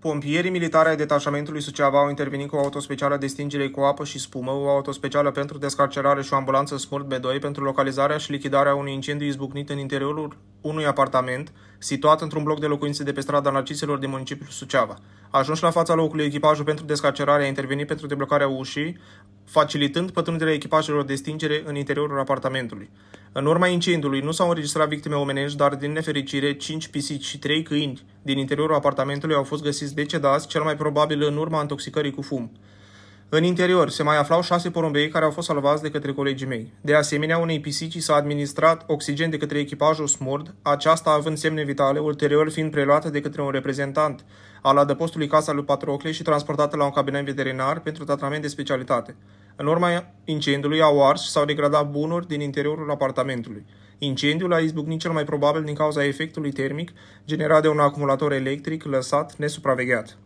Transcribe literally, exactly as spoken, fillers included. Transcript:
Pompierii militari ai detașamentului Suceava au intervenit cu o autospecială de stingere cu apă și spumă, o autospecială pentru descarcerare și o ambulanță Smurt B doi pentru localizarea și lichidarea unui incendiu izbucnit în interiorul unui apartament situat într-un bloc de locuințe de pe strada Narciselor din municipiul Suceava. Ajuns la fața locului, echipajul pentru descarcerare a intervenit pentru deblocarea ușii, facilitând pătrunderea echipajelor de stingere în interiorul apartamentului. În urma incendiului nu s-au înregistrat victime omenești, dar din nefericire cinci pisici și trei câini din interiorul apartamentului au fost găsiți decedați, cel mai probabil în urma intoxicării cu fum. În interior se mai aflau șase porumbei care au fost salvați de către colegii mei. De asemenea, unei pisici s-a administrat oxigen de către echipajul Smurd, aceasta având semne vitale, ulterior fiind preluată de către un reprezentant al adăpostului Casa lui Patrocle și transportată la un cabinet veterinar pentru tratament de specialitate. În urma incendiului au ars și s-au degradat bunuri din interiorul apartamentului. Incendiul a izbucnit cel mai probabil din cauza efectului termic generat de un acumulator electric lăsat nesupravegheat.